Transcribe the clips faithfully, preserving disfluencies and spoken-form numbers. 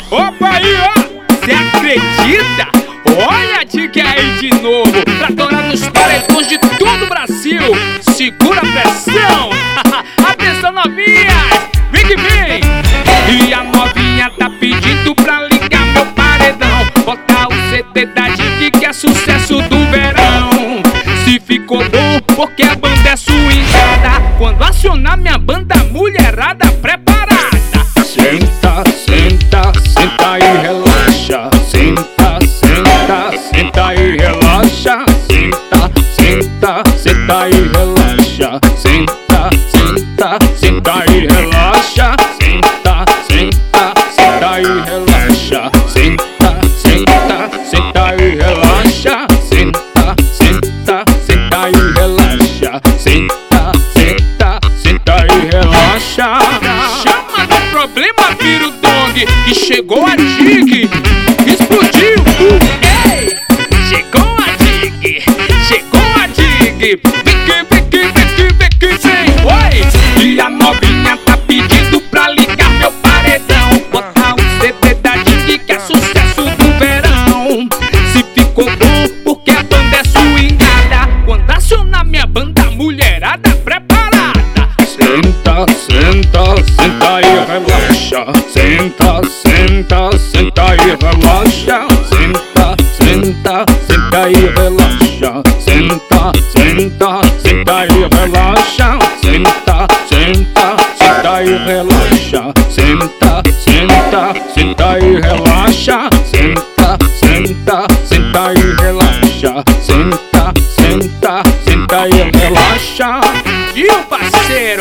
Opa aí, ó! Cê acredita? Olha a dica aí de novo, pra torar nos paredões de todo o Brasil. Segura a pressão. Atenção, novinhas, vem que vem. E a novinha tá pedindo pra ligar meu paredão. Bota o C D da Dig que é sucesso do verão. Se ficou bom, porque a banda é swingada. Quando acionar minha banda, mulherada preparada. Senta, senta, senta e relaxa. Senta, senta, senta e relaxa. Senta, senta, senta e relaxa. Senta, senta, senta e relaxa. Senta, senta, senta e relaxa. Senta, senta, senta e relaxa. Senta, senta, senta e relaxa. Senta, senta, senta e relaxa. Chama do problema, vira o dong. E chegou a Dig, explodiu. Ei, chegou a Dig, chegou a Dig. Vem que, vem que, vem que, vem que, vem. Oi! E a novinha tá pedindo pra ligar meu paredão. Botar o C D da Dig que é sucesso do verão. Se ficou bom, porque a banda é swingada. Quando acionar minha banda, mulherada preparada. Senta, senta, senta e relaxa. Senta, senta, senta e relaxa. Senta, senta, senta e relaxa. Senta, senta, senta e relaxa. Senta, senta, senta e relaxa. Senta, senta, senta e relaxa. Senta, senta, senta e relaxa. Senta, senta, senta e relaxa. E o parceiro?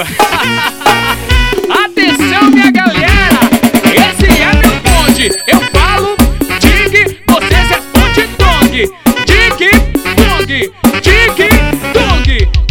Atenção, minha galera, esse é meu bonde. Eu falo Dig, vocês respondem dong. Dig, dong, Dig, dong.